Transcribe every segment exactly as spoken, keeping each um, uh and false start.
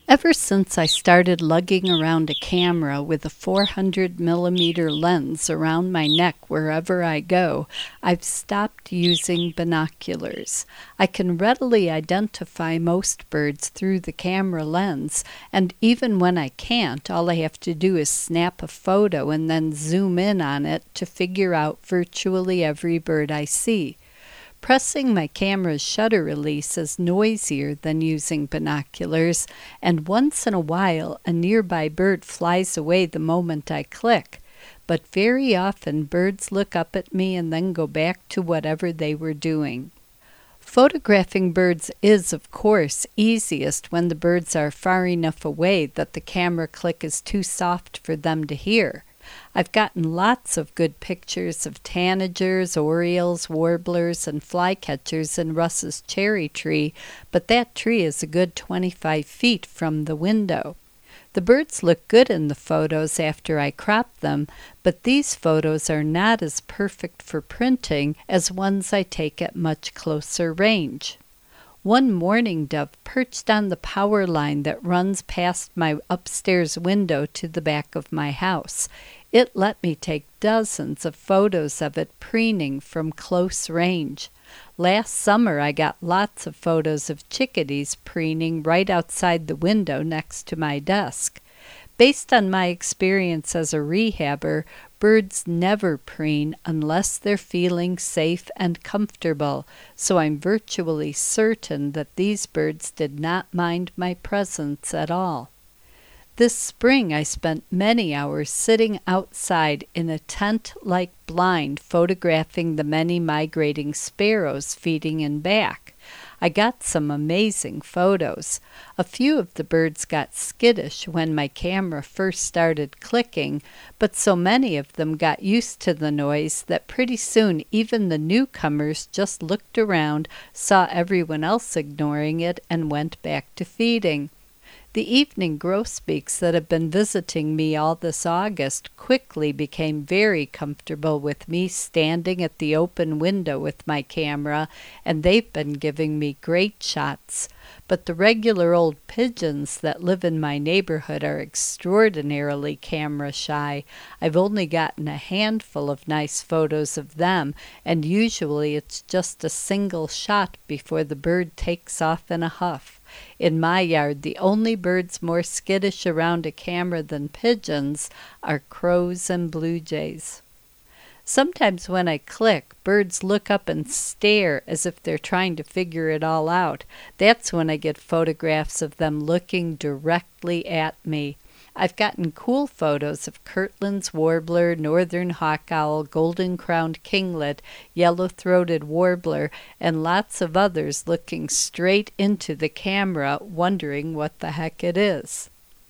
Ever since I started lugging around a camera with a four hundred millimeter lens around my neck wherever I go, I've stopped using binoculars. I can readily identify most birds through the camera lens, and even when I can't, all I have to do is snap a photo and then zoom in on it to figure out virtually every bird I see. Pressing my camera's shutter release is noisier than using binoculars, and once in a while a nearby bird flies away the moment I click. But very often birds look up at me and then go back to whatever they were doing. Photographing birds is, of course, easiest when the birds are far enough away that the camera click is too soft for them to hear. I've gotten lots of good pictures of tanagers, orioles, warblers, and flycatchers in Russ's cherry tree, but that tree is a good twenty-five feet from the window. The birds look good in the photos after I crop them, but these photos are not as perfect for printing as ones I take at much closer range. One mourning dove perched on the power line that runs past my upstairs window to the back of my house. It let me take dozens of photos of it preening from close range. Last summer I got lots of photos of chickadees preening right outside the window next to my desk. Based on my experience as a rehabber, birds never preen unless they're feeling safe and comfortable, so I'm virtually certain that these birds did not mind my presence at all. This spring I spent many hours sitting outside in a tent-like blind photographing the many migrating sparrows feeding in back. I got some amazing photos. A few of the birds got skittish when my camera first started clicking, but so many of them got used to the noise that pretty soon even the newcomers just looked around, saw everyone else ignoring it, and went back to feeding. The evening grosbeaks that have been visiting me all this August quickly became very comfortable with me standing at the open window with my camera, and they've been giving me great shots. But the regular old pigeons that live in my neighborhood are extraordinarily camera shy. I've only gotten a handful of nice photos of them, and usually it's just a single shot before the bird takes off in a huff. In my yard, the only birds more skittish around a camera than pigeons are crows and blue jays. Sometimes when I click, birds look up and stare as if they're trying to figure it all out. That's when I get photographs of them looking directly at me. I've gotten cool photos of Kirtland's warbler, northern hawk owl, golden-crowned kinglet, yellow-throated warbler, and lots of others looking straight into the camera, wondering what the heck it is.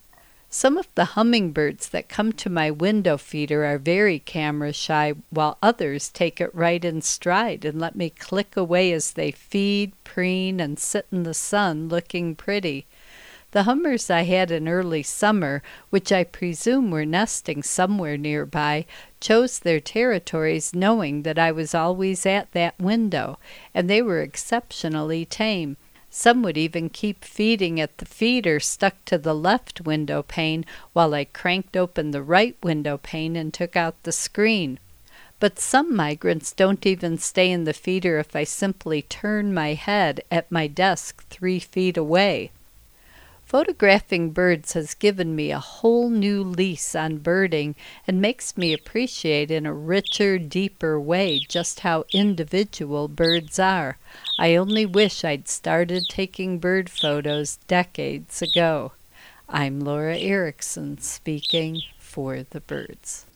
Some of the hummingbirds that come to my window feeder are very camera shy, while others take it right in stride and let me click away as they feed, preen, and sit in the sun looking pretty. The hummers I had in early summer, which I presume were nesting somewhere nearby, chose their territories knowing that I was always at that window, and they were exceptionally tame. Some would even keep feeding at the feeder stuck to the left window pane while I cranked open the right window pane and took out the screen. But some migrants don't even stay in the feeder if I simply turn my head at my desk three feet away. Photographing birds has given me a whole new lease on birding and makes me appreciate in a richer, deeper way just how individual birds are. I only wish I'd started taking bird photos decades ago. I'm Laura Erickson speaking for the birds.